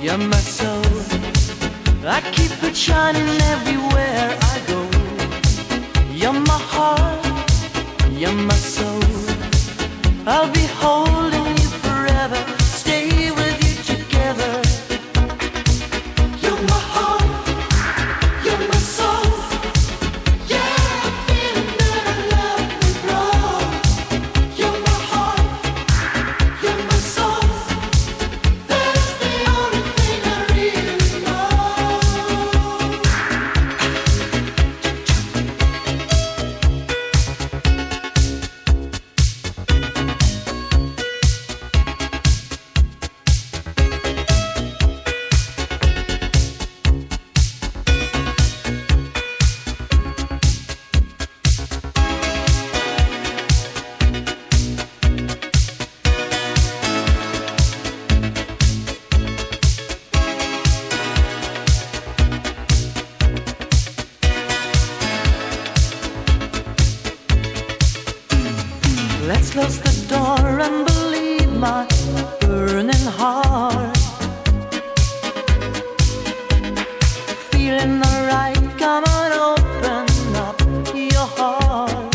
You're my soul. I keep it shining everywhere I go. You're my heart. You're my soul. I'll be holding you forever. Stay with you together. You're my heart. You're my soul. Yeah, I'm feeling that I love you, bro. You're my heart. You're my soul. That's the only thing I really know. Let's close the door and believe my burning heart. Feeling alright, come on, open up your heart.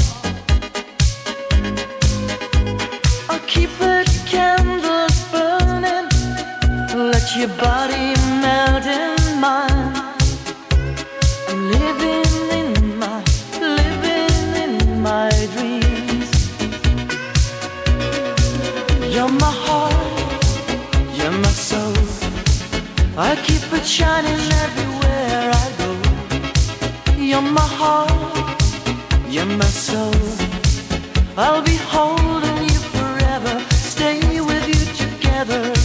I'll keep the candles burning. Let your body melt in mine. I'm living in my dreams. You're my heart, you're my soul. I keep it shining everywhere I go. You're my heart, you're my soul. I'll be holding you forever. Stay with you together.